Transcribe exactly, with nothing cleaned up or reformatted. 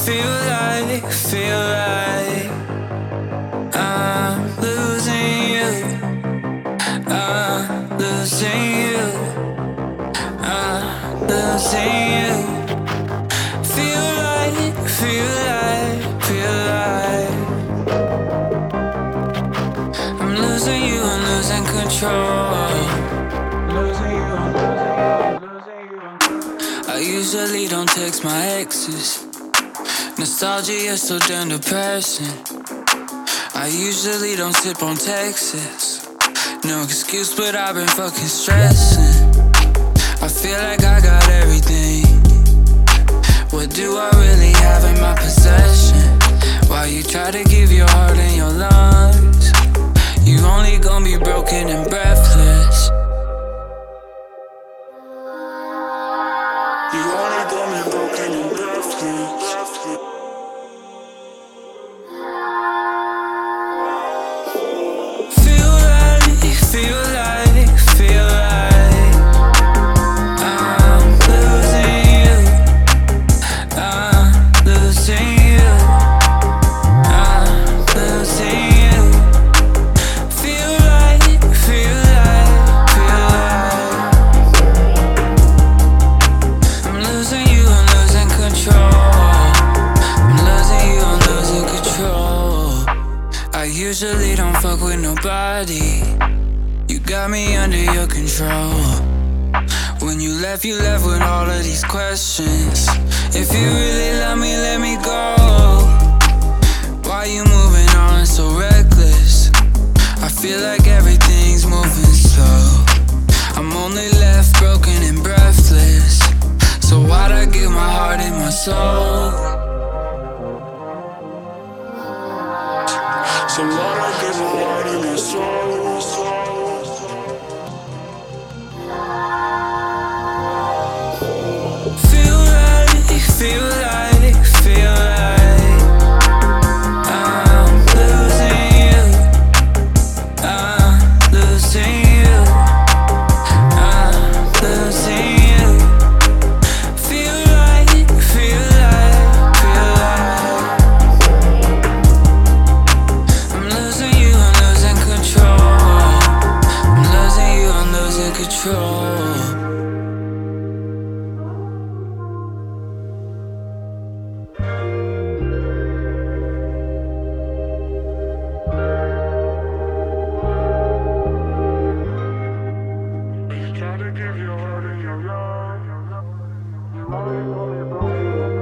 feel like, feel like I'm losing you. I'm losing you. I'm losing you. Feel like, feel like, feel like I'm losing you, I'm losing control. Losing you, I'm losing you, losing you. I usually don't text my exes. Nostalgia is so damn depressing. I usually don't sip on Texas. No excuse, but I've been fucking stressing. I feel like I got everything. What do I really have in my possession? Why you try to give your heart and your lungs? You only gonna be broken and breathless. You only gonna be broken and breathless. Feel like, feel like, feel like I'm losing you. I'm losing you. I'm losing you. Feel like, feel like, feel like I'm losing you, I'm losing control. I'm losing you, I'm losing control. I usually don't fuck with nobody. You got me under your control. When you left, you left with all of these questions. If you really love me, let me go. Why you moving on so reckless? I feel like everything's moving slow. I'm only left broken and breathless. So why'd I give my heart and my soul? So why'd I give my heart and my soul? Feel like, feel like, feel like I'm losing you. I'm losing you. I'm losing you. Feel like, feel like, feel like I'm losing you, I'm losing control. I'm losing you, I'm losing control. Try to give your heart and your love. You only, only broken.